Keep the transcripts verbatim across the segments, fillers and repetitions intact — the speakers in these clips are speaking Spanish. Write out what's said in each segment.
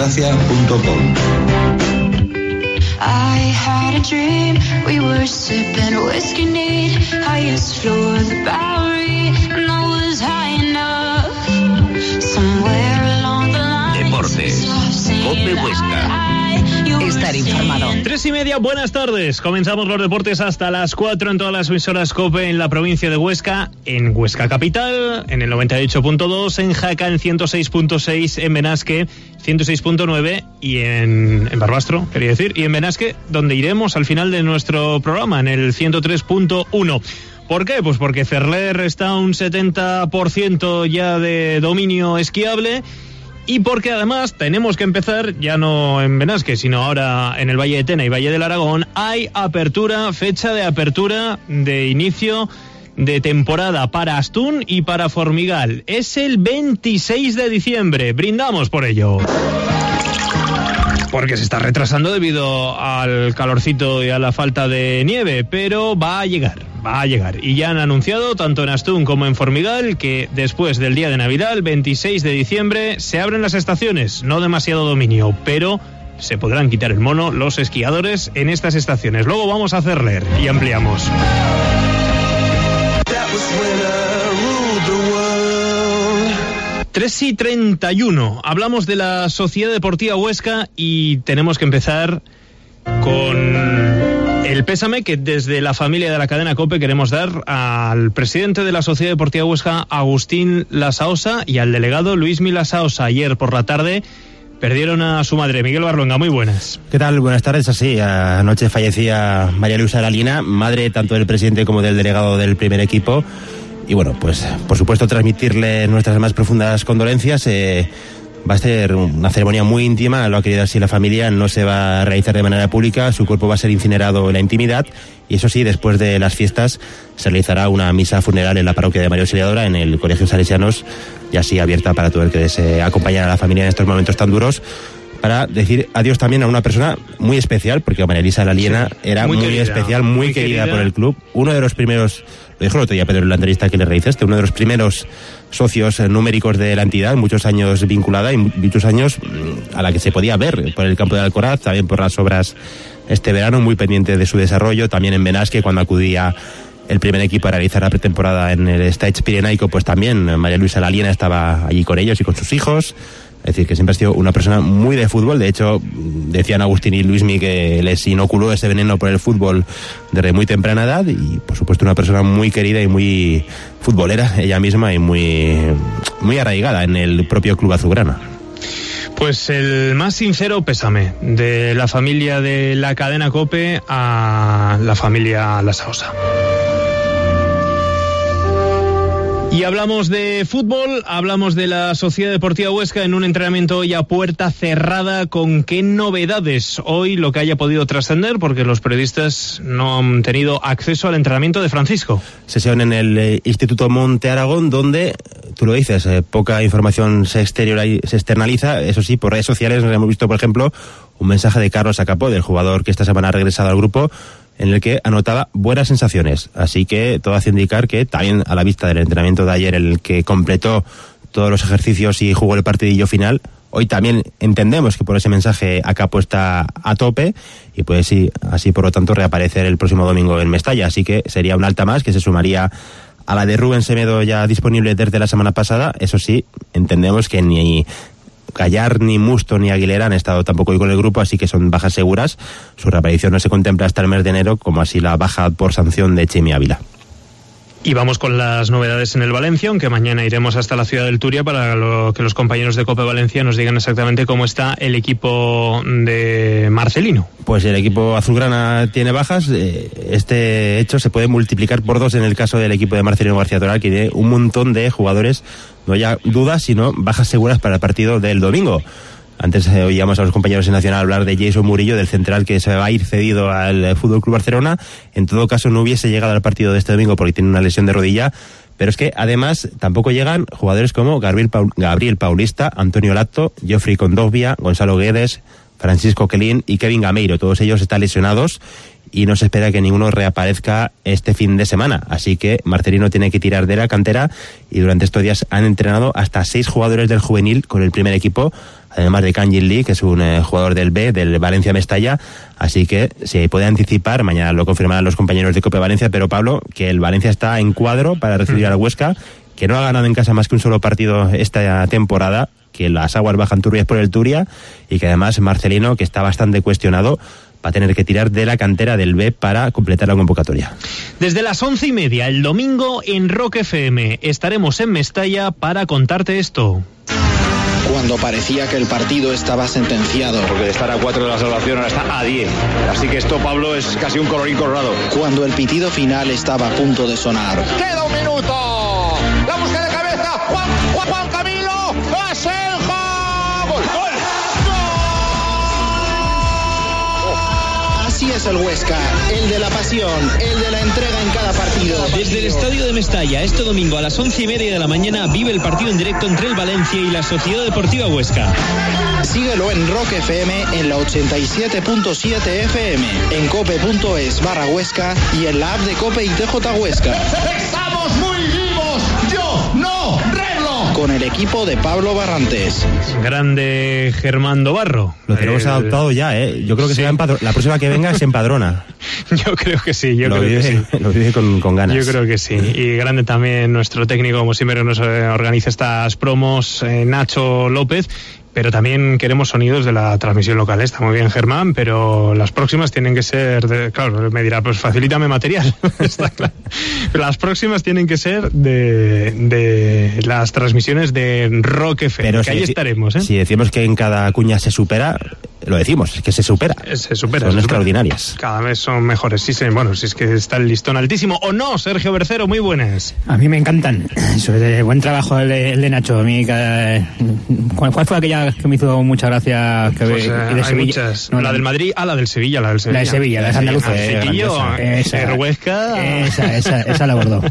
farmacia punto com. I had a dream, we were sipping whiskey neat, highest floor of the Bowery, and I was high enough, somewhere along the line. Deportes, COPE Huesca. Estar informado. Tres y media, buenas tardes. Comenzamos los deportes hasta las cuatro en todas las emisoras COPE en la provincia de Huesca, en Huesca Capital, en el noventa y ocho punto dos, en Jaca, en ciento seis punto seis, en Benasque, ciento seis punto nueve y en, en Barbastro, quería decir, y en Benasque, donde iremos al final de nuestro programa, en el ciento tres punto uno. ¿Por qué? Pues porque Ferler está a un setenta por ciento ya de dominio esquiable. Y porque además tenemos que empezar, ya no en Benasque, sino ahora en el Valle de Tena y Valle del Aragón, hay apertura, fecha de apertura de inicio de temporada para Astún y para Formigal. Es el veintiséis de diciembre, brindamos por ello. Porque se está retrasando debido al calorcito y a la falta de nieve, pero va a llegar, va a llegar. Y ya han anunciado, tanto en Astún como en Formigal, que después del día de Navidad, el veintiséis de diciembre, se abren las estaciones. No demasiado dominio, pero se podrán quitar el mono los esquiadores en estas estaciones. Luego vamos a hacer leer y ampliamos. tres y treinta y uno, hablamos de la Sociedad Deportiva Huesca y tenemos que empezar con el pésame que desde la familia de la cadena COPE queremos dar al presidente de la Sociedad Deportiva Huesca, Agustín Lasaosa, y al delegado Luismi Lasaosa. Ayer por la tarde perdieron a su madre. Miguel Barluenga, muy buenas. ¿Qué tal? Buenas tardes. Así, anoche fallecía María Luisa Lalina, madre tanto del presidente como del delegado del primer equipo. Y bueno, pues por supuesto transmitirle nuestras más profundas condolencias. Eh, va a ser una ceremonia muy íntima, lo ha querido así la familia, no se va a realizar de manera pública, su cuerpo va a ser incinerado en la intimidad y eso sí, después de las fiestas se realizará una misa funeral en la parroquia de María Auxiliadora, en el Colegio Salesianos, y así abierta para todo el que desee acompañar a la familia en estos momentos tan duros, para decir adiós también a una persona muy especial, porque María Luisa Lalina sí, era muy, muy especial, muy, muy querida, querida por el club, uno de los primeros, lo dijo el otro día Pedro, la entrevista que le realizaste, uno de los primeros socios numéricos de la entidad, muchos años vinculada y muchos años a la que se podía ver por el campo de Alcoraz, también por las obras este verano, muy pendiente de su desarrollo, también en Benasque cuando acudía el primer equipo a realizar la pretemporada en el Stage Pirenaico, pues también María Luisa Lalina estaba allí con ellos y con sus hijos. Es decir, que siempre ha sido una persona muy de fútbol. De hecho, decían Agustín y Luismi que les inoculó ese veneno por el fútbol desde muy temprana edad y, por supuesto, una persona muy querida y muy futbolera ella misma y muy, muy arraigada en el propio club azulgrana. Pues el más sincero pésame de la familia de la cadena COPE a la familia Lasaosa. Y hablamos de fútbol, hablamos de la Sociedad Deportiva Huesca en un entrenamiento hoy a puerta cerrada. ¿Con qué novedades hoy lo que haya podido trascender? Porque los periodistas no han tenido acceso al entrenamiento de Francisco. Sesión en el eh, Instituto Monte Aragón, donde, tú lo dices, eh, poca información se, exterioriza, se externaliza. Eso sí, por redes sociales hemos visto, por ejemplo, un mensaje de Carlos Acapó, del jugador que esta semana ha regresado al grupo, en el que anotaba buenas sensaciones. Así que todo hace indicar que también a la vista del entrenamiento de ayer, en el que completó todos los ejercicios y jugó el partidillo final, hoy también entendemos que por ese mensaje Acapó está a tope y puede sí, así por lo tanto reaparecer el próximo domingo en Mestalla. Así que sería un alta más que se sumaría a la de Rubén Semedo ya disponible desde la semana pasada. Eso sí, entendemos que ni Gallar, ni Musto, ni Aguilera han estado tampoco hoy con el grupo, así que son bajas seguras. Su reaparición no se contempla hasta el mes de enero, como así la baja por sanción de Chemi Ávila. Y vamos con las novedades en el Valencia, aunque mañana iremos hasta la ciudad del Turia para lo que los compañeros de COPE Valencia nos digan exactamente cómo está el equipo de Marcelino. Pues el equipo azulgrana tiene bajas. Este hecho se puede multiplicar por dos en el caso del equipo de Marcelino García Toral, que tiene un montón de jugadores, no ya dudas, sino bajas seguras para el partido del domingo. Antes eh, oíamos a los compañeros en Nacional hablar de Jason Murillo, del central que se va a ir cedido al F C Barcelona. En todo caso, no hubiese llegado al partido de este domingo porque tiene una lesión de rodilla. Pero es que además tampoco llegan jugadores como Gabriel, Paul, Gabriel Paulista, Antonio Lato, Geoffrey Condovia, Gonzalo Guedes, Francisco Quelín y Kevin Gameiro. Todos ellos están lesionados y no se espera que ninguno reaparezca este fin de semana. Así que Marcelino tiene que tirar de la cantera y durante estos días han entrenado hasta seis jugadores del juvenil con el primer equipo. además de Kanjin Lee, que es un eh, jugador del B, del Valencia Mestalla, así que se puede anticipar, mañana lo confirmarán los compañeros de COPE Valencia, pero Pablo, que el Valencia está en cuadro para recibir al Huesca, que no ha ganado en casa más que un solo partido esta temporada, que las aguas bajan turbias por el Turia, y que además Marcelino, que está bastante cuestionado, va a tener que tirar de la cantera del B para completar la convocatoria. Desde las once y media el domingo en Rock F M estaremos en Mestalla para contarte esto. Cuando parecía que el partido estaba sentenciado. Porque de estar a cuatro de la salvación ahora está a diez. Así que esto, Pablo, es casi un colorín colorado. Cuando el pitido final estaba a punto de sonar. ¡Queda un minuto! ¡La búsqueda de cabeza! ¡Juan, Juan, Juan Camilo! ¡Es el gol! ¡Gol! Así es el Huesca, el de la pasión, el de la entrega en cada partido. Desde el estadio de Mestalla, este domingo a las once y media de la mañana, vive el partido en directo entre el Valencia y la Sociedad Deportiva Huesca. Síguelo en Rock F M en la ochenta y siete punto siete F M, en cope.es barra Huesca y en la app de Cope y T J Huesca. ¡Estamos muy vivos! ¡Yo no reglo! Con el equipo de Pablo Barrantes. Grande Germán Barro. Lo tenemos el... adoptado ya, ¿eh? Yo creo que sí. será empadro... la próxima que venga se empadrona. Yo creo que sí, yo lo creo vive, que sí. Lo vive con, con ganas. Yo creo que sí. Y grande también nuestro técnico, como siempre nos organiza estas promos, eh, Nacho López. Pero también queremos sonidos de la transmisión local. Está muy bien, Germán, pero las próximas tienen que ser... De, claro, me dirá, pues facilítame material. Está claro. Pero las próximas tienen que ser de, de las transmisiones de Rock F M, pero que si ahí deci- estaremos. ¿eh? Si decimos que en cada cuña se supera, lo decimos, es que se supera. Se supera. Son se extraordinarias. Supera. Cada vez son mejores. Sí, sí, bueno, si es que está el listón altísimo. ¿O no, Sergio Bercero? Muy buenas. A mí me encantan. Eso es de buen trabajo el de, el de Nacho. A mí, cada... ¿Cuál, ¿Cuál fue aquella que me hizo mucha gracia? Que pues, ve, eh, de hay Sevilla. muchas. No, la no. del Madrid, ah, la del Sevilla, la del Sevilla. La de Sevilla, la de Andalucía. Eh, esa, Huesca. Esa, esa, esa la abordó.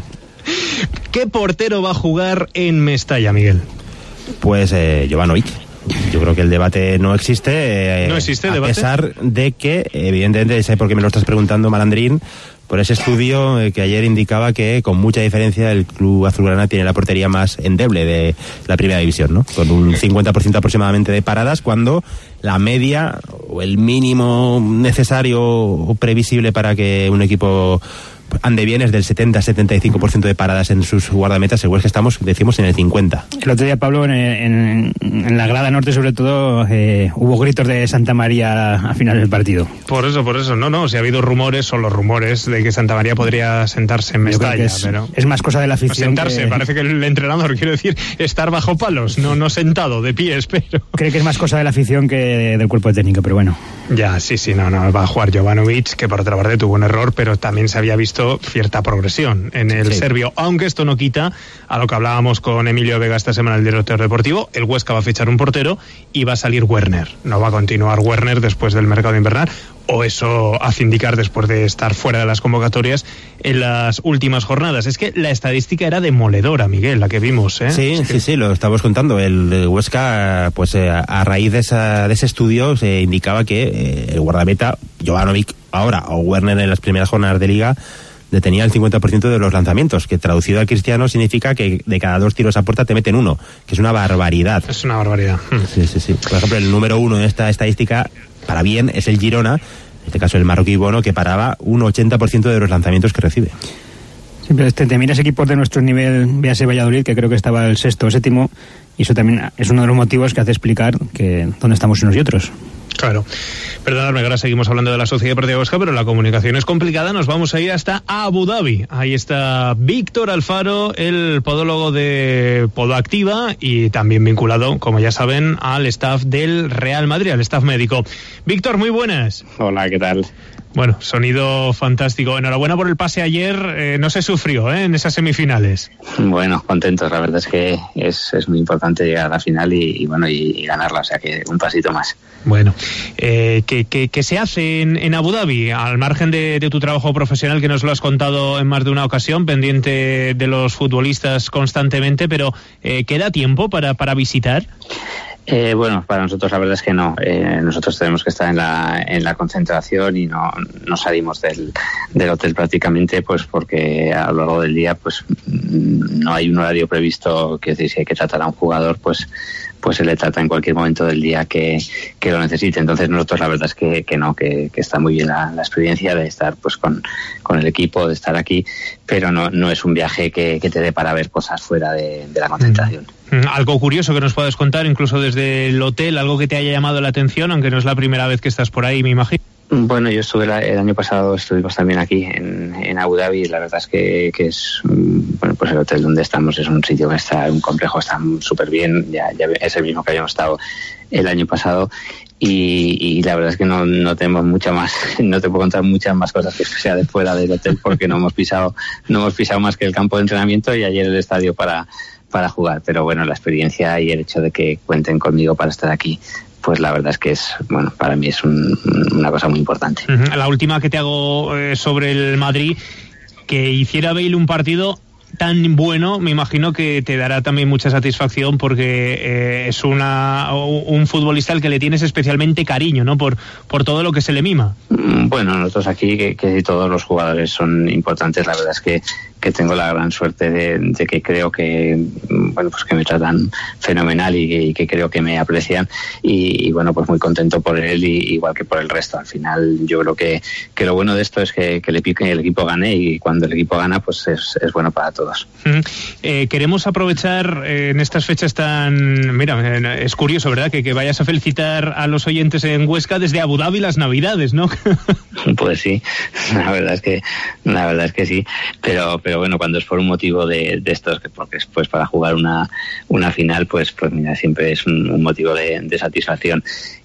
¿Qué portero va a jugar en Mestalla, Miguel? Pues eh, Jovanovic. Yo creo que el debate no existe. Eh, ¿No existe a debate? A pesar de que, evidentemente, sé por qué me lo estás preguntando, Malandrín, por ese estudio eh, que ayer indicaba que con mucha diferencia el club azulgrana tiene la portería más endeble de la primera división, ¿no? Con un cincuenta por ciento aproximadamente de paradas, cuando la media o el mínimo necesario o previsible para que un equipo ande bien es del setenta a setenta y cinco por ciento de paradas en sus guardametas. El Huesca estamos, decimos, en el cincuenta. El otro día, Pablo, en, en, en la grada norte, sobre todo, eh, hubo gritos de Santa María al final del partido. Por eso, por eso. No, no, si ha habido rumores, son los rumores de que Santa María podría sentarse en Mestalla. Es, pero es más cosa de la afición. Sentarse, que... parece que el entrenador quiere decir estar bajo palos, no, no sentado, de pie, espero. Creo que es más cosa de la afición que del cuerpo técnico, pero bueno. Ya, sí, sí, no, no, va a jugar Jovanovic, que por otra parte tuvo un error, pero también se había visto cierta progresión en el sí. serbio, aunque esto no quita a lo que hablábamos con Emilio Vega esta semana, el director deportivo. El Huesca va a fichar un portero y va a salir Werner. No va a continuar Werner después del mercado invernal, o eso hace indicar después de estar fuera de las convocatorias en las últimas jornadas. Es que la estadística era demoledora, Miguel, la que vimos, ¿eh? Sí, es sí, que... sí, lo estamos contando. El Huesca, pues a raíz de, esa, de ese estudio se indicaba que eh, el guardameta Jovanovic ahora o Werner en las primeras jornadas de Liga detenía el cincuenta por ciento de los lanzamientos, que traducido al cristiano significa que de cada dos tiros a puerta te meten uno, que es una barbaridad. Es una barbaridad. Sí, sí, sí. Por ejemplo, el número uno en esta estadística, para bien, es el Girona, en este caso el marroquí Bono, que paraba un ochenta por ciento de los lanzamientos que recibe. Siempre te, te miras equipos de nuestro nivel, véase Valladolid, que creo que estaba el sexto o séptimo, y eso también es uno de los motivos que hace explicar que dónde estamos unos y otros. Claro. Perdonadme, ahora seguimos hablando de la Sociedad Deportiva Huesca, pero la comunicación es complicada. Nos vamos a ir hasta Abu Dhabi. Ahí está Víctor Alfaro, el podólogo de Podoactiva y también vinculado, como ya saben, al staff del Real Madrid, al staff médico. Víctor, muy buenas. Hola, ¿qué tal? Bueno, sonido fantástico. Enhorabuena por el pase ayer. Eh, no se sufrió ¿eh? en esas semifinales. Bueno, contentos. La verdad es que es, es muy importante llegar a la final y, y bueno y, y ganarla. O sea que un pasito más. Bueno, eh, ¿qué, qué, qué se hace en, en Abu Dhabi? Al margen de, de tu trabajo profesional, que nos lo has contado en más de una ocasión, pendiente de los futbolistas constantemente, pero eh, ¿queda tiempo para, para visitar? Eh, bueno, para nosotros la verdad es que no. Eh, nosotros tenemos que estar en la en la concentración y no, no salimos del, del hotel prácticamente, pues porque a lo largo del día pues no hay un horario previsto, que decir, si hay que tratar a un jugador, pues pues se le trata en cualquier momento del día que, que lo necesite. Entonces nosotros la verdad es que, que no, que, que está muy bien la, la experiencia de estar pues con, con el equipo, de estar aquí, pero no, no es un viaje que, que te dé para ver cosas fuera de, de la concentración. Mm. Algo curioso que nos puedas contar, incluso desde el hotel, algo que te haya llamado la atención, aunque no es la primera vez que estás por ahí, me imagino. Bueno, yo estuve la, el año pasado, estuvimos también aquí en, en Abu Dhabi, y la verdad es que, que es, bueno, pues el hotel donde estamos es un sitio que está, un complejo, está súper bien, ya, ya es el mismo que habíamos estado el año pasado, y, y la verdad es que no, no tenemos mucha más, no te puedo contar muchas más cosas que sea de fuera del hotel, porque no hemos pisado, no hemos pisado más que el campo de entrenamiento y ayer el estadio para, para jugar, pero bueno, la experiencia y el hecho de que cuenten conmigo para estar aquí, pues la verdad es que es, bueno, para mí es un, una cosa muy importante. Uh-huh. La última que te hago eh, sobre el Madrid, que hiciera Bale un partido tan bueno, me imagino que te dará también mucha satisfacción, porque eh, es una un futbolista al que le tienes especialmente cariño, ¿no? Por por todo lo que se le mima. Bueno, nosotros aquí, que, que todos los jugadores son importantes, la verdad es que que tengo la gran suerte de, de que creo que, bueno, pues que me tratan fenomenal y, y que creo que me aprecian, y, y bueno, pues muy contento por él, y, igual que por el resto. Al final yo creo que, que lo bueno de esto es que, que el, equipo, el equipo gane, y cuando el equipo gana pues es, es bueno para todos. Mm. Eh, queremos aprovechar eh, en estas fechas tan... Mira, es curioso, ¿verdad? Que, que vayas a felicitar a los oyentes en Huesca desde Abu Dhabi las Navidades, ¿no? Pues sí, la verdad es que la verdad es que sí, pero pero bueno, cuando es por un motivo de, de estos, que porque es pues para jugar una una final, pues pues mira, siempre es un, un motivo de, de satisfacción.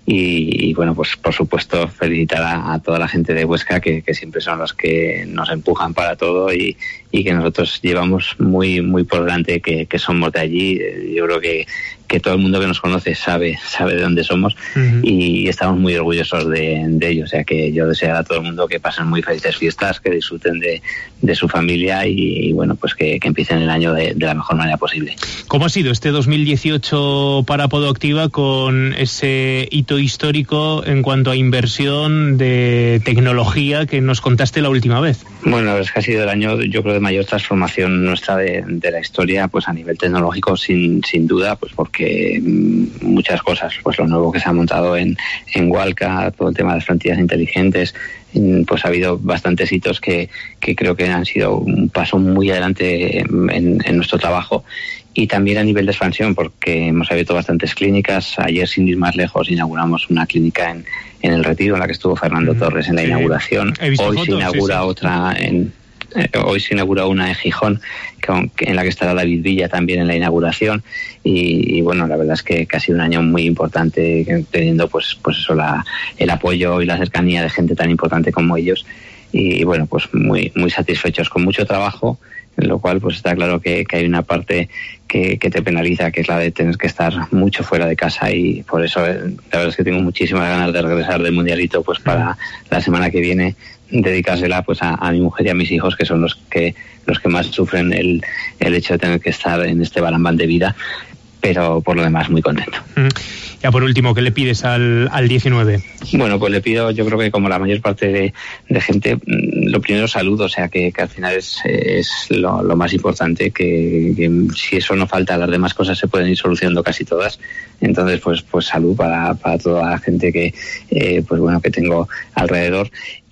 Y, y bueno, pues por supuesto felicitar a, a toda la gente de Huesca, que, que siempre son los que nos empujan para todo, y, y que nosotros llevamos muy muy por delante que, que somos de allí. Yo creo que, que todo el mundo que nos conoce sabe sabe de dónde somos, uh-huh. y estamos muy orgullosos de, de ello. O sea que yo deseo a todo el mundo que pasen muy felices fiestas, que disfruten de, de su familia, y, y bueno, pues que, que empiecen el año de, de la mejor manera posible. ¿Cómo ha sido este dos mil dieciocho para Podoactiva, con ese hito histórico en cuanto a inversión de tecnología que nos contaste la última vez? Bueno, la verdad es que ha sido el año, yo creo, de mayor transformación nuestra de, de la historia, pues a nivel tecnológico, sin sin duda, pues porque muchas cosas, pues lo nuevo que se ha montado en, en Walca, todo el tema de las plantillas inteligentes, pues ha habido bastantes hitos que, que creo que han sido un paso muy adelante en, en nuestro trabajo. Y también a nivel de expansión, porque hemos abierto bastantes clínicas. Ayer, sin ir más lejos, inauguramos una clínica en, en El Retiro, en la que estuvo Fernando mm, Torres en la sí. inauguración. Hoy fotos, se inaugura sí, sí. otra en... Eh, hoy se inaugura una en Gijón, que, en la que estará David Villa también en la inauguración, y, y bueno, la verdad es que, que ha sido un año muy importante, teniendo pues pues eso, la, el apoyo y la cercanía de gente tan importante como ellos, y, y bueno, pues muy muy satisfechos, con mucho trabajo, en lo cual pues está claro que, que hay una parte que, que te penaliza, que es la de tener que estar mucho fuera de casa, y por eso eh, la verdad es que tengo muchísimas ganas de regresar del Mundialito, pues para la semana que viene dedicársela pues a, a mi mujer y a mis hijos, que son los que los que más sufren el, el hecho de tener que estar en este barambán de vida, pero por lo demás muy contento. Mm. Ya por último, ¿qué le pides al, al diecinueve? Bueno, pues le pido, yo creo que como la mayor parte de, de gente, lo primero, salud, o sea que, que al final es, es lo, lo más importante, que, que si eso no falta, las demás cosas se pueden ir solucionando casi todas. Entonces, pues pues salud para, para toda la gente que eh, pues bueno que tengo alrededor,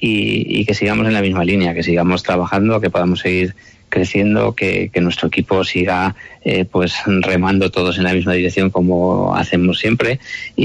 y, y que sigamos en la misma línea, que sigamos trabajando, que podamos seguir creciendo, que, que nuestro equipo siga eh, pues remando todos en la misma dirección como hacemos siempre,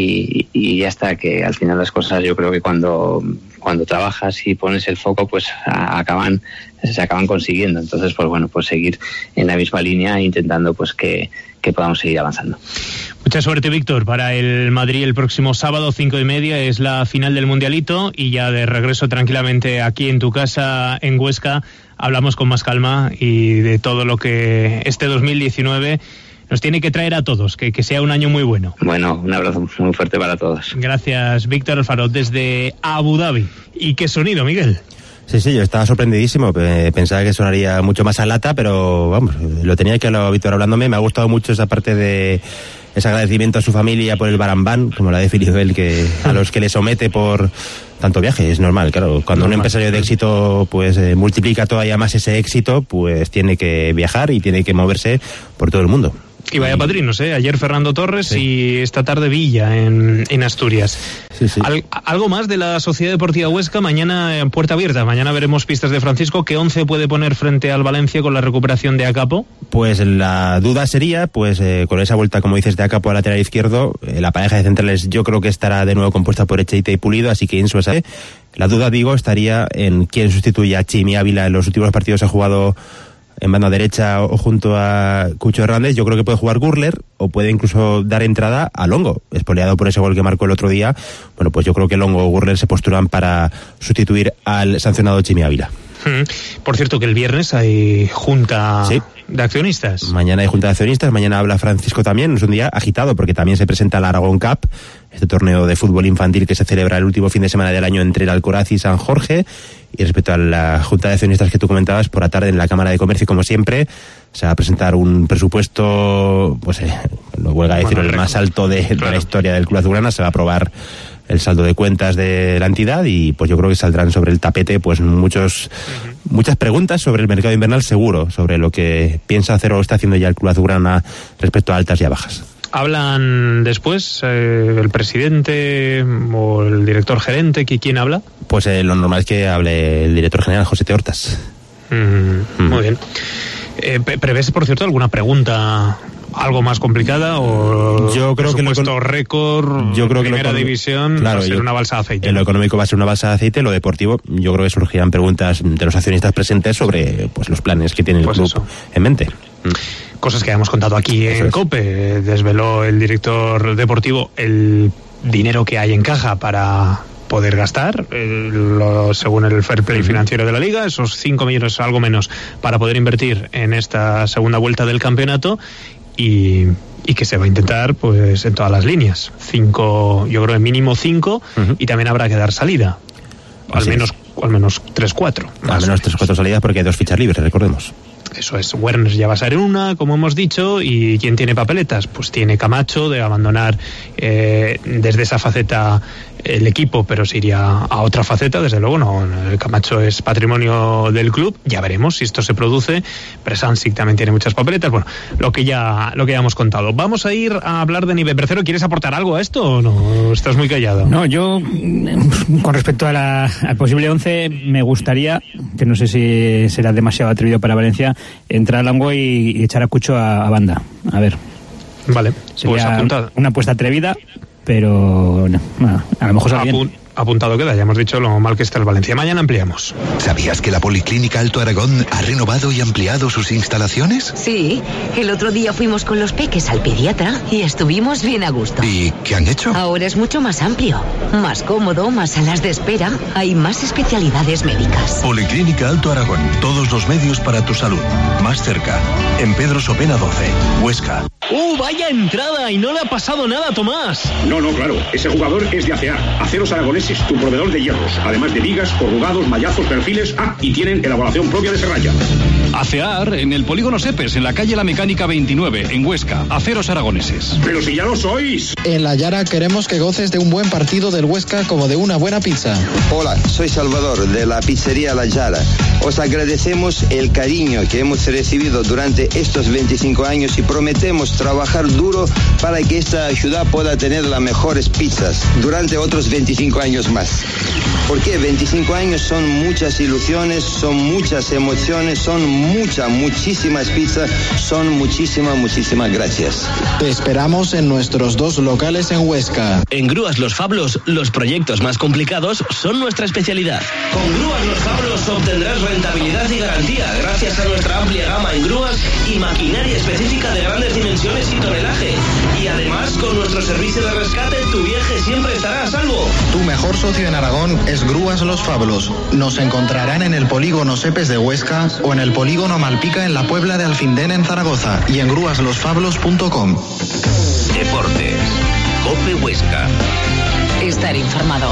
y, y ya está, que al final las cosas, yo creo que cuando cuando trabajas y pones el foco, pues a, acaban se acaban consiguiendo. Entonces, pues bueno, pues seguir en la misma línea, intentando pues que, que podamos seguir avanzando. Mucha suerte, Víctor, para el Madrid el próximo sábado, cinco y media, es la final del Mundialito, y ya de regreso tranquilamente aquí en tu casa en Huesca hablamos con más calma y de todo lo que este dos mil diecinueve nos tiene que traer a todos, que, que sea un año muy bueno. Bueno, un abrazo muy fuerte para todos. Gracias, Víctor Alfaro, desde Abu Dhabi. ¿Y qué sonido, Miguel? Sí, sí, yo estaba sorprendidísimo, pensaba que sonaría mucho más a lata, pero vamos, lo tenía que hablar Víctor hablándome. Me ha gustado mucho esa parte de ese agradecimiento a su familia por el barambán, como la ha definido él, que a los que le somete por tanto viaje. Es normal, claro, cuando normal. Un empresario de éxito pues eh, multiplica todavía más ese éxito, pues tiene que viajar y tiene que moverse por todo el mundo. Y vaya padrinos, ¿eh? Ayer Fernando Torres sí. y esta tarde Villa en, en Asturias. Sí, sí. Al, algo más de la Sociedad Deportiva Huesca, mañana en puerta abierta. Mañana veremos pistas de Francisco. ¿Qué once puede poner frente al Valencia con la recuperación de Acapo? Pues la duda sería, pues eh, con esa vuelta, como dices, de Acapo al lateral izquierdo, eh, la pareja de centrales yo creo que estará de nuevo compuesta por Echeite y Pulido, así que Insu sabe. La duda, digo, estaría en quién sustituye a Chimi Ávila. En los últimos partidos ha jugado en banda derecha o junto a Cucho Hernández. Yo creo que puede jugar Gurler o puede incluso dar entrada a Longo, espoleado por ese gol que marcó el otro día. Bueno, pues yo creo que Longo o Gurler se postulan para sustituir al sancionado Chimi Ávila. Por cierto, que el viernes hay junta sí. de accionistas. Mañana hay junta de accionistas, mañana habla Francisco también. Es un día agitado porque también se presenta la Aragón Cup, este torneo de fútbol infantil que se celebra el último fin de semana del año entre el Alcoraz y San Jorge. Y respecto a la junta de accionistas que tú comentabas, por la tarde en la Cámara de Comercio, como siempre, se va a presentar un presupuesto, pues eh, no huelga a decir, bueno, el más alto de, claro. de la historia del Club Azulgrana. Se va a aprobar el saldo de cuentas de la entidad y pues yo creo que saldrán sobre el tapete pues muchos uh-huh. muchas preguntas sobre el mercado invernal, seguro, sobre lo que piensa hacer o está haciendo ya el Club Azulgrana respecto a altas y a bajas. ¿Hablan después eh, el presidente o el director gerente? ¿Quién habla? Pues eh, lo normal es que hable el director general, José T. Hortas. Mm, mm. Muy bien. Eh, ¿Prevés, por cierto, alguna pregunta algo más complicada o yo creo que lo récord yo creo primera que lo, división claro, va a ser yo, una balsa de aceite? En lo económico va a ser una balsa de aceite, lo deportivo yo creo que surgirán preguntas de los accionistas presentes sobre pues los planes que tiene el pues club eso. en mente. Cosas que hemos contado aquí eso en es. COPE. Desveló el director deportivo el dinero que hay en caja para poder gastar, eh, lo, según el fair play financiero de la Liga, esos cinco millones, algo menos, para poder invertir en esta segunda vuelta del campeonato. Y, y que se va a intentar pues en todas las líneas. Cinco, yo creo que mínimo cinco, uh-huh. y también habrá que dar salida. Al Así menos, es. al menos tres, cuatro. Al menos tres, cuatro salidas porque hay dos fichas libres, recordemos. Eso es, Werner ya va a ser en una, como hemos dicho, y ¿quién tiene papeletas? Pues tiene Camacho de abandonar eh, desde esa faceta el equipo, pero se iría a otra faceta, desde luego no, el Camacho es patrimonio del club, ya veremos si esto se produce. Presansic también tiene muchas papeletas, bueno, lo que ya lo que ya hemos contado. Vamos a ir a hablar de nivel tercero. ¿Quieres aportar algo a esto o no? Estás muy callado. No, yo con respecto a la, al posible once me gustaría, que no sé si será demasiado atrevido para Valencia, entrar a Longo y, y echar a Cucho a, a banda, a ver. Vale, sería pues apuntado. Una apuesta atrevida, pero no, a lo mejor sale bien. Apuntado queda, ya hemos dicho lo mal que está el Valencia. Mañana ampliamos. ¿Sabías que la Policlínica Alto Aragón ha renovado y ampliado sus instalaciones? Sí, el otro día fuimos con los peques al pediatra y estuvimos bien a gusto. ¿Y qué han hecho? Ahora es mucho más amplio, más cómodo, más salas de espera, hay más especialidades médicas. Policlínica Alto Aragón, todos los medios para tu salud, más cerca, en Pedro Sopena doce, Huesca. ¡Uh, vaya entrada! Y no le ha pasado nada a Tomás. No, no, claro, ese jugador es de A C A, Aceros Aragoneses, tu proveedor de hierros, además de vigas, corrugados, mallazos, perfiles, ah, y tienen elaboración propia de serralla. ACEAR en el Polígono Sepes, en la calle La Mecánica veintinueve, en Huesca, Aceros Aragoneses. ¡Pero si ya lo sois! En La Yara queremos que goces de un buen partido del Huesca como de una buena pizza. Hola, soy Salvador de la pizzería La Yara. Os agradecemos el cariño que hemos recibido durante estos veinticinco años y prometemos trabajar duro para que esta ciudad pueda tener las mejores pizzas durante otros veinticinco años más. Porque veinticinco años son muchas ilusiones, son muchas emociones, son muchas, muchísimas pizzas, son muchísimas, muchísimas gracias. Te esperamos en nuestros dos locales en Huesca. En Grúas Los Fablos, los proyectos más complicados son nuestra especialidad. Con Grúas Los Fablos obtendrás rentabilidad y garantía gracias a nuestra amplia gama en grúas y maquinaria específica de grandes dimensiones y tonelaje. Y además, con nuestro servicio de rescate, tu viaje siempre estará a salvo. Tu mejor socio en Aragón es Grúas Los Fablos. Nos encontrarán en el polígono Sepes de Huesca o en el polígono Malpica en la Puebla de Alfindén en Zaragoza y en grúas los fablos punto com. Deportes. COPE Huesca. Estar informado.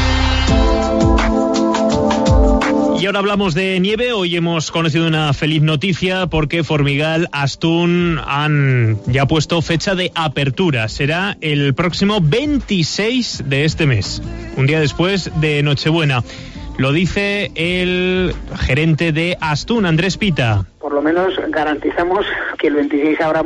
Y ahora hablamos de nieve. Hoy hemos conocido una feliz noticia porque Formigal, Astún han ya puesto fecha de apertura. Será el próximo veintiséis de este mes, un día después de Nochebuena. Lo dice el gerente de Astún, Andrés Pita. Por lo menos garantizamos que el veintiséis abramos y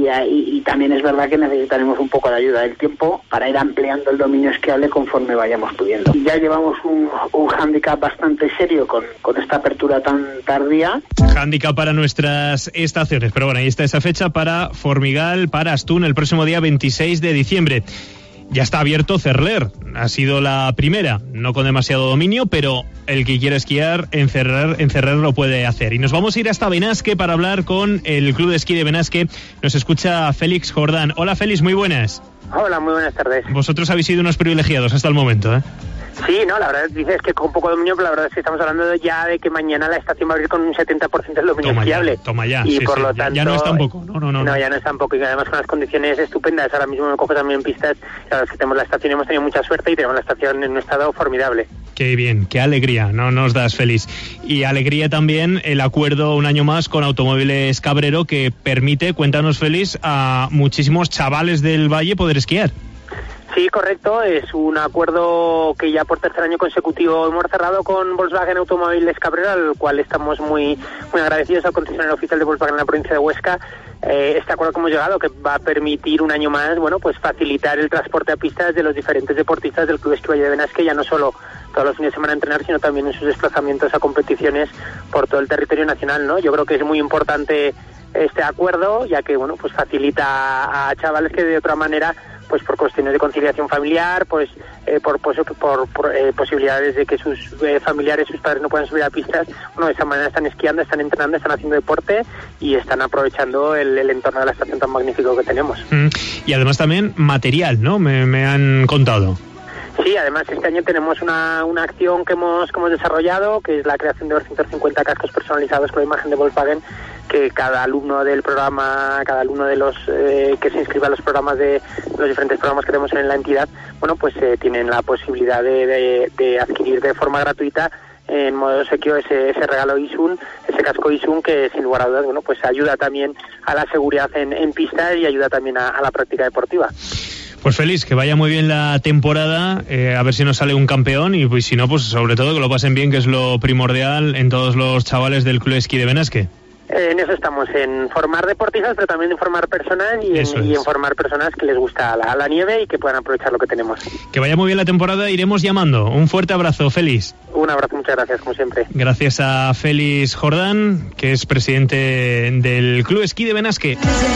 y, y, y también es verdad que necesitaremos un poco de ayuda del tiempo para ir ampliando el dominio esquiable conforme vayamos pudiendo. Ya llevamos un, un hándicap bastante serio con, con esta apertura tan tardía. Hándicap para nuestras estaciones, pero bueno, ahí está esa fecha para Formigal, para Astún, el próximo día veintiséis de diciembre. Ya está abierto Cerler, ha sido la primera, no con demasiado dominio, pero el que quiera esquiar en Cerler, en Cerler lo puede hacer. Y nos vamos a ir hasta Benasque para hablar con el Club de Esquí de Benasque. Nos escucha Félix Jordán. Hola Félix, muy buenas. Hola, muy buenas tardes. Vosotros habéis sido unos privilegiados hasta el momento, ¿eh? Sí, no, la verdad dices que con poco dominio, pero la verdad es que estamos hablando ya de que mañana la estación va a abrir con un setenta por ciento del dominio toma esquiable. Ya, toma ya, y sí, por sí, lo ya, tanto, ya no es tampoco, no, no, no. No, ya no es tampoco, y además con las condiciones estupendas. Ahora mismo me cojo también en pistas, la verdad es que tenemos la estación, hemos tenido mucha suerte y tenemos la estación en un estado formidable. Qué bien, qué alegría, no nos das feliz. Y alegría también el acuerdo un año más con Automóviles Cabrero que permite, cuéntanos Félix, a muchísimos chavales del Valle poder esquiar. Sí, correcto, es un acuerdo que ya por tercer año consecutivo hemos cerrado con Volkswagen Automóviles Cabrera, al cual estamos muy muy agradecidos al concesionario oficial de Volkswagen en la provincia de Huesca. Eh, este acuerdo que hemos llegado, que va a permitir un año más, bueno, pues facilitar el transporte a pistas de los diferentes deportistas del Club Esquí Valle de Benasque, ya no solo todos los fines de semana a entrenar, sino también en sus desplazamientos a competiciones por todo el territorio nacional, ¿no? Yo creo que es muy importante este acuerdo, ya que, bueno, pues facilita a chavales que de otra manera, pues por cuestiones de conciliación familiar, pues eh, por, pues, por, por eh, posibilidades de que sus eh, familiares, sus padres no puedan subir a pistas, bueno, de esa manera están esquiando, están entrenando, están haciendo deporte y están aprovechando el, el entorno de la estación tan magnífico que tenemos. Mm. Y además también material, ¿no? Me, me han contado. Sí, además este año tenemos una, una acción que hemos, que hemos desarrollado, que es la creación de doscientos cincuenta cascos personalizados con la imagen de Volkswagen, que cada alumno del programa, cada alumno de los eh, que se inscriba a los programas de los diferentes programas que tenemos en la entidad, bueno, pues eh, tienen la posibilidad de, de, de adquirir de forma gratuita en modo obsequio ese, ese regalo Isun, ese casco Isun, que sin lugar a dudas, bueno, pues ayuda también a la seguridad en, en pista y ayuda también a, a la práctica deportiva. Pues feliz, que vaya muy bien la temporada, eh, a ver si nos sale un campeón y pues si no, pues sobre todo que lo pasen bien, que es lo primordial en todos los chavales del Club Esquí de Benasque. En eso estamos, en formar deportistas, pero también en formar personas y en, y en formar personas que les gusta la, la nieve y que puedan aprovechar lo que tenemos. Que vaya muy bien la temporada, iremos llamando. Un fuerte abrazo, Félix. Un abrazo, muchas gracias, como siempre. Gracias a Félix Jordán, que es presidente del Club Esquí de Benasque.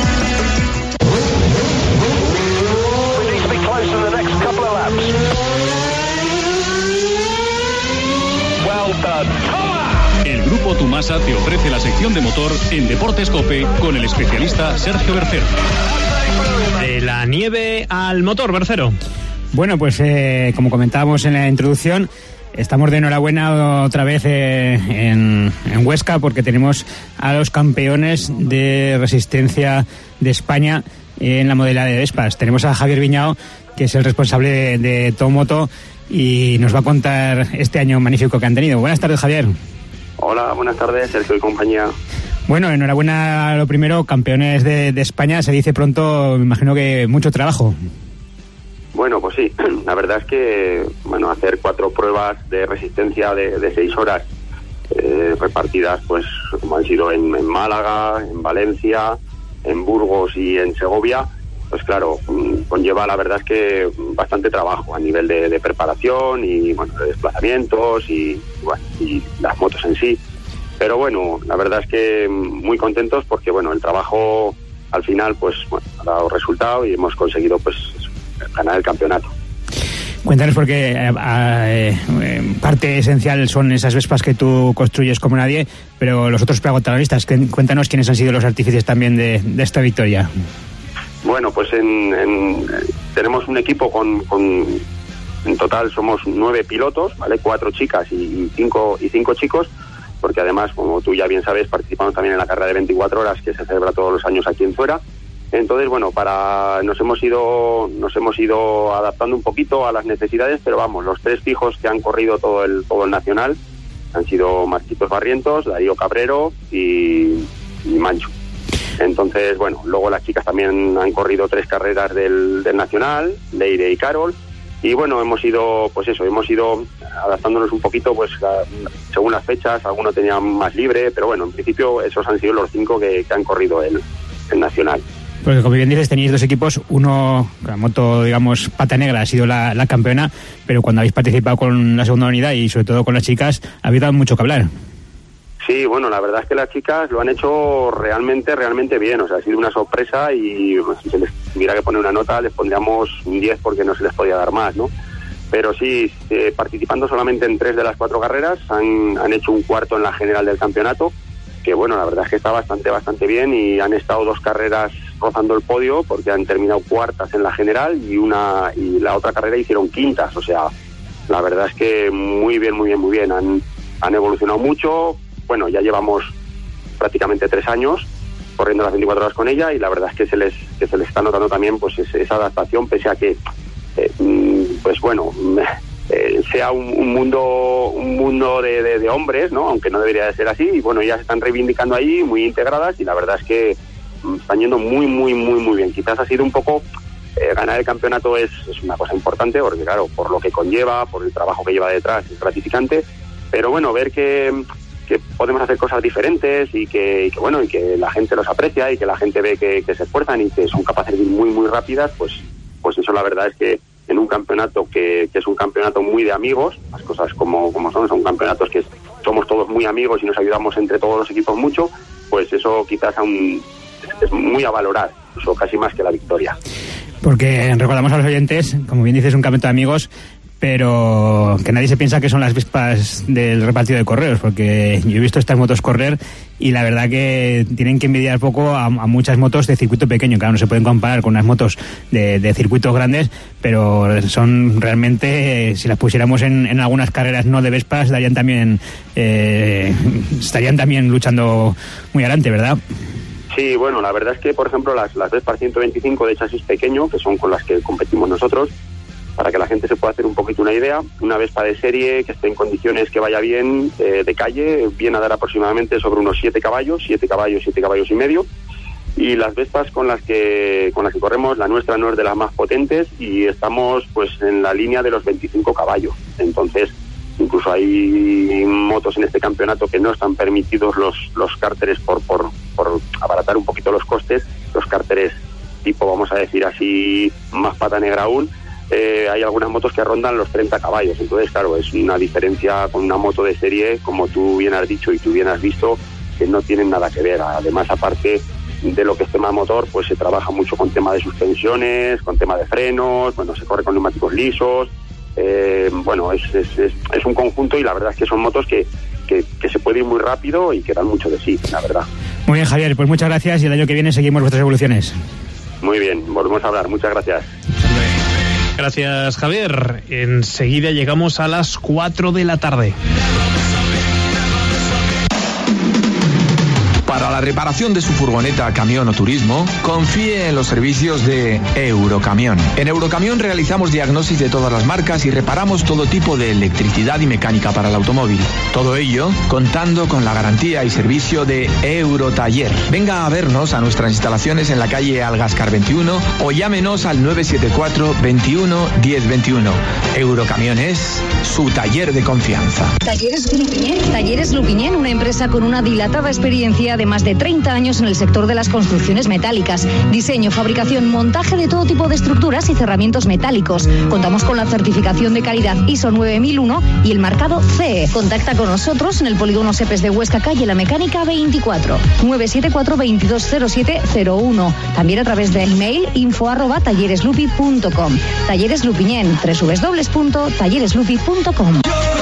El Grupo Tumasa te ofrece la sección de motor en Deportes COPE con el especialista Sergio Bercero. De la nieve al motor, Bercero. Bueno, pues eh, como comentábamos en la introducción, estamos de enhorabuena otra vez eh, en, en Huesca porque tenemos a los campeones de resistencia de España en la modalidad de Vespas. Tenemos a Javier Viñao, que es el responsable de, de Tomoto, y nos va a contar este año magnífico que han tenido. Buenas tardes, Javier. Hola, buenas tardes, Sergio y compañía. Bueno, enhorabuena, lo primero, campeones de, de España, se dice pronto, me imagino que mucho trabajo. Bueno, pues sí, la verdad es que, bueno, hacer cuatro pruebas de resistencia de, de seis horas, eh, repartidas, pues, como han sido en, en Málaga, en Valencia, en Burgos y en Segovia, pues claro, conlleva la verdad es que bastante trabajo a nivel de, de preparación y bueno, de desplazamientos y, bueno, y las motos en sí. Pero bueno, la verdad es que muy contentos porque bueno, el trabajo al final pues bueno, ha dado resultado y hemos conseguido pues ganar el campeonato. Cuéntanos porque eh, eh, parte esencial son esas Vespas que tú construyes como nadie, pero los otros protagonistas, cuéntanos quiénes han sido los artífices también de, de esta victoria. Bueno, pues en, en, tenemos un equipo con, con, en total somos nueve pilotos, ¿vale? Cuatro chicas y, y cinco y cinco chicos, porque además, como tú ya bien sabes, participamos también en la carrera de veinticuatro horas que se celebra todos los años aquí en Fuera. Entonces, bueno, para nos hemos ido nos hemos ido adaptando un poquito a las necesidades, pero vamos, los tres fijos que han corrido todo el todo el nacional han sido Marquitos Barrientos, Darío Cabrero y, y Mancho. Entonces, bueno, luego las chicas también han corrido tres carreras del, del Nacional, Leire y Carol, y bueno, hemos ido, pues eso, hemos ido adaptándonos un poquito, pues a, según las fechas, algunos tenían más libre, pero bueno, en principio esos han sido los cinco que, que han corrido el, el Nacional. Porque como bien dices, tenéis dos equipos, uno, la moto, digamos, pata negra ha sido la, la campeona, pero cuando habéis participado con la segunda unidad y sobre todo con las chicas, habéis dado mucho que hablar. Sí, bueno, la verdad es que las chicas lo han hecho realmente, realmente bien. O sea, ha sido una sorpresa y pues, si se les tuviera que poner una nota, les pondríamos un diez porque no se les podía dar más, ¿no? Pero sí, eh, participando solamente en tres de las cuatro carreras, han, han hecho un cuarto en la general del campeonato, que bueno, la verdad es que está bastante, bastante bien, y han estado dos carreras rozando el podio porque han terminado cuartas en la general y una y la otra carrera hicieron quintas. O sea, la verdad es que muy bien, muy bien, muy bien. Han, han evolucionado mucho. Bueno, ya llevamos prácticamente tres años corriendo las veinticuatro horas con ella y la verdad es que se les que se les está notando también pues esa, esa adaptación, pese a que eh, pues bueno eh, sea un, un mundo un mundo de, de, de hombres, ¿no? Aunque no debería de ser así, y bueno, ellas se están reivindicando ahí muy integradas y la verdad es que están yendo muy, muy, muy, muy bien. Quizás ha sido un poco eh, ganar el campeonato es, es una cosa importante porque claro, por lo que conlleva, por el trabajo que lleva detrás es gratificante, pero bueno, ver que que podemos hacer cosas diferentes y que, y que bueno y que la gente los aprecia y que la gente ve que, que se esfuerzan y que son capaces de ir muy muy rápidas, pues pues eso la verdad es que en un campeonato que, que es un campeonato muy de amigos, las cosas como, como son, son campeonatos que somos todos muy amigos y nos ayudamos entre todos los equipos mucho, pues eso quizás aún es muy a valorar, eso casi más que la victoria. Porque recordamos a los oyentes, como bien dices, un campeonato de amigos, pero que nadie se piensa que son las Vespas del repartido de correos, porque yo he visto estas motos correr y la verdad que tienen que envidiar poco a, a muchas motos de circuito pequeño. Claro, no se pueden comparar con unas motos de, de circuitos grandes, pero son realmente, eh, si las pusiéramos en, en algunas carreras no de Vespas, darían también eh, estarían también luchando muy adelante, ¿verdad? Sí, bueno, la verdad es que, por ejemplo, las, las Vespas ciento veinticinco de chasis pequeño, que son con las que competimos nosotros, para que la gente se pueda hacer un poquito una idea, una Vespa de serie que esté en condiciones que vaya bien, eh, de calle, viene a dar aproximadamente sobre unos siete caballos, siete caballos, siete caballos y medio, y las Vespas con las que con las que corremos, la nuestra no es de las más potentes y estamos pues en la línea de los veinticinco caballos. Entonces, incluso hay motos en este campeonato que no están permitidos los los cárteres por, por, por abaratar un poquito los costes, los cárteres tipo, vamos a decir así, más pata negra aún. Eh, hay algunas motos que rondan los treinta caballos, entonces claro, es una diferencia con una moto de serie, como tú bien has dicho y tú bien has visto, que no tienen nada que ver. Además, aparte de lo que es tema motor, pues se trabaja mucho con tema de suspensiones, con tema de frenos, bueno, se corre con neumáticos lisos, eh, bueno, es, es, es, es un conjunto y la verdad es que son motos que, que, que se puede ir muy rápido y que dan mucho de sí, la verdad. Muy bien, Javier, pues muchas gracias y el año que viene seguimos vuestras evoluciones. Muy bien, volvemos a hablar, muchas gracias. Gracias, Javier. Enseguida llegamos a las cuatro de la tarde. Para la reparación de su furgoneta, camión o turismo, confíe en los servicios de Eurocamión. En Eurocamión realizamos diagnosis de todas las marcas y reparamos todo tipo de electricidad y mecánica para el automóvil. Todo ello contando con la garantía y servicio de Eurotaller. Venga a vernos a nuestras instalaciones en la calle Algascar veintiuno o llámenos al nueve siete cuatro, veintiuno, diez veintiuno. Eurocamión es su taller de confianza. Talleres Lupiñén. Talleres Lupiñén, una empresa con una dilatada experiencia de más de treinta años en el sector de las construcciones metálicas. Diseño, fabricación, montaje de todo tipo de estructuras y cerramientos metálicos. Contamos con la certificación de calidad I S O nueve mil uno y el marcado C E. Contacta con nosotros en el polígono Sepes de Huesca, calle La Mecánica veinticuatro, nueve siete cuatro, veintidós cero siete cero uno. También a través del email info arroba tallereslupi punto com. Talleres Lupiñén, doble u doble u doble u punto tallereslupi punto com.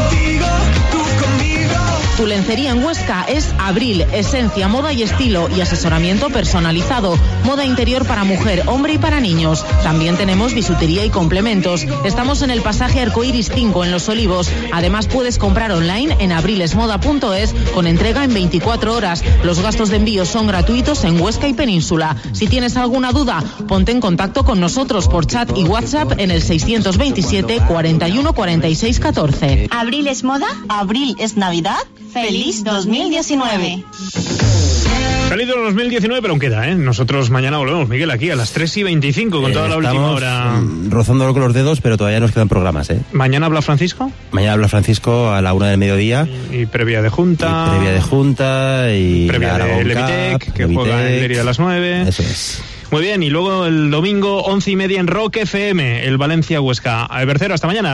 Tu lencería en Huesca es Abril, esencia, moda y estilo y asesoramiento personalizado. Moda interior para mujer, hombre y para niños. También tenemos bisutería y complementos. Estamos en el pasaje Arcoiris cinco en Los Olivos. Además puedes comprar online en abrilesmoda punto es con entrega en veinticuatro horas. Los gastos de envío son gratuitos en Huesca y Península. Si tienes alguna duda, ponte en contacto con nosotros por chat y WhatsApp en el seiscientos veintisiete, cuarenta y uno, cuarenta y seis, catorce. ¿Abril es moda? ¿Abril es Navidad? ¡Feliz dos mil diecinueve! Feliz dos mil diecinueve, pero aún queda, ¿eh? Nosotros mañana volvemos, Miguel, aquí a las tres y veinticinco con eh, toda la última hora. Rozándolo con los dedos, pero todavía nos quedan programas, ¿eh? ¿Mañana habla Francisco? Mañana habla Francisco a la una del mediodía. Y, y previa de Junta. Y previa de Junta y... Previa de Levitec, que Levitec, juega en Lérida a las nueve. Eso es. Muy bien, y luego el domingo once y media en Rock F M, el Valencia Huesca. Bercero, hasta mañana.